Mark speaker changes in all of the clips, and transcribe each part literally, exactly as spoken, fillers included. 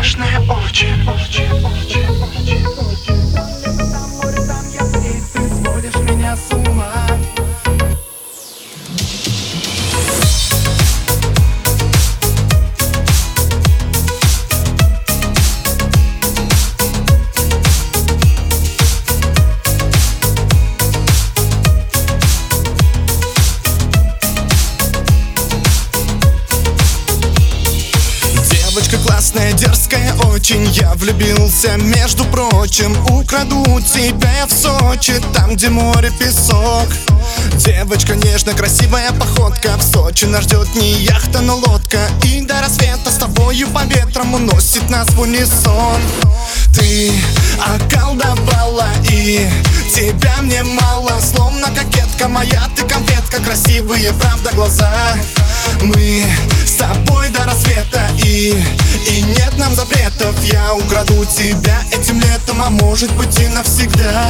Speaker 1: нежная очень, очень, очень, очень, очень. Там море, там я, и ты сводишь меня с ума.
Speaker 2: Девочка классная, дерзкая очень. Я влюбился, между прочим. Украду тебя я в Сочи, там, где море, песок. Девочка нежная, красивая походка. В Сочи нас ждет не яхта, но лодка. И до рассвета с тобою по ветрам уносит нас в унисон. Ты околдовала, и тебя мне мало. Словно кокетка моя, ты конфетка. Красивые, правда, глаза. Мы с тобой до рассвета, и, и нет нам запретов. Я украду тебя этим летом, а может быть и навсегда.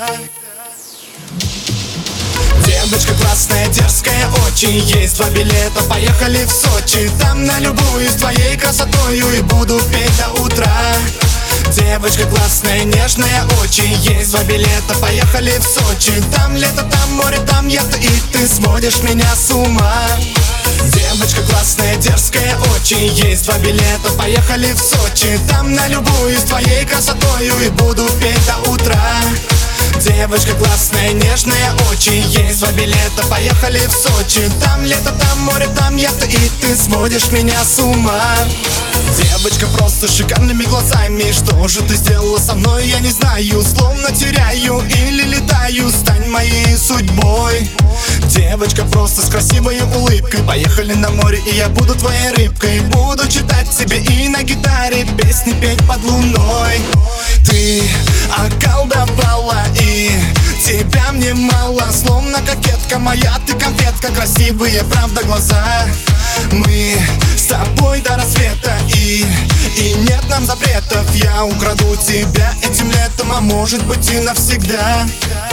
Speaker 2: Девочка классная, дерзкая очень. Есть два билета, поехали в Сочи. Там налюбуюсь твоей красотою и буду петь до утра. Девочка классная, нежная очень. Есть два билета, поехали в Сочи. Там лето, там море, там я, и ты сводишь меня с ума. Девочка классная, дерзкая очень. Есть два билета, поехали в Сочи. Там налюбуюсь твоей красотою и буду петь до утра. Девочка классная, нежная очень. Есть два билета, поехали в Сочи. Там лето, там море, там я, и ты сводишь меня с ума. Девочка просто шикарными глазами. Что же ты сделала со мной, я не знаю. Словно теряю или летаю. Стань моей судьбой. Девочка просто с красивой улыбкой. Поехали на море, и я буду твоей рыбкой. Буду читать тебе и на гитаре песни петь под луной. Ты околдовала, и тебя мне мало. Словно кокетка моя, ты конфетка. Красивые, правда, глаза. Мы с тобой до рассвета, и, и нет нам запретов. Я украду тебя этим летом, а может быть и навсегда.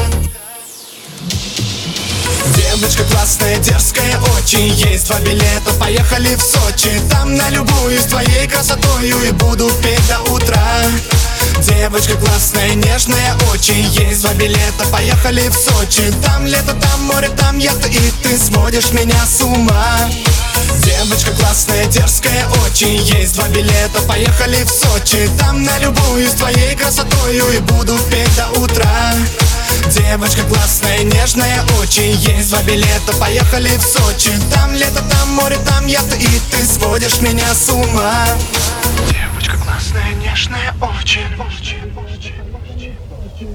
Speaker 2: Девочка классная, дерзкая очень. Есть два билета, поехали в Сочи. Там налюбуюсь твоей красотою и буду петь до утра. Девочка классная, нежная очень. Есть два билета, поехали в Сочи. Там лето, там море, там я, и ты сводишь меня с ума. Девочка классная, дерзкая очень. Есть два билета, поехали в Сочи. Там налюбуюсь твоей красотою и буду петь до утра. Девочка классная, нежная очень. Есть два билета, поехали в Сочи. Там лето, там море, там я, и ты сводишь меня с ума.
Speaker 1: Девочка классная, нежная очень, очень, очень, очень, очень.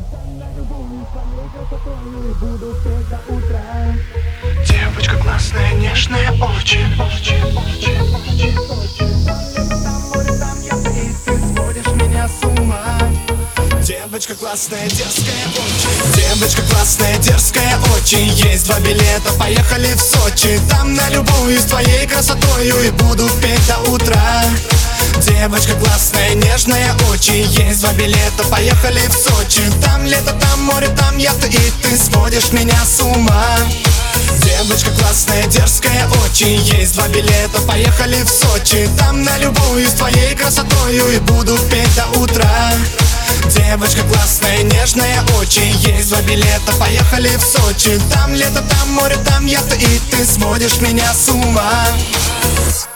Speaker 1: Девочка классная, нежная очень, очень, очень, очень, очень. Там море, там я, и ты сводишь меня с ума.
Speaker 2: Девочка классная, дерзкая очень. Девочка классная, дерзкая очень. Есть два билета, поехали в Сочи. Там налюбуюсь твоей красотою и буду петь до утра. Девочка классная, нежная очень. Есть два билета, поехали в Сочи. Там лето, там море, там я, и ты сводишь меня с ума. Девочка классная, дерзкая очень. Есть два билета, поехали в Сочи. Там налюбуюсь твоей красотою и буду петь до утра. Девочка классная, нежная очень. Есть два билета, поехали в Сочи. Там лето, там море, там я, и ты сводишь меня с ума.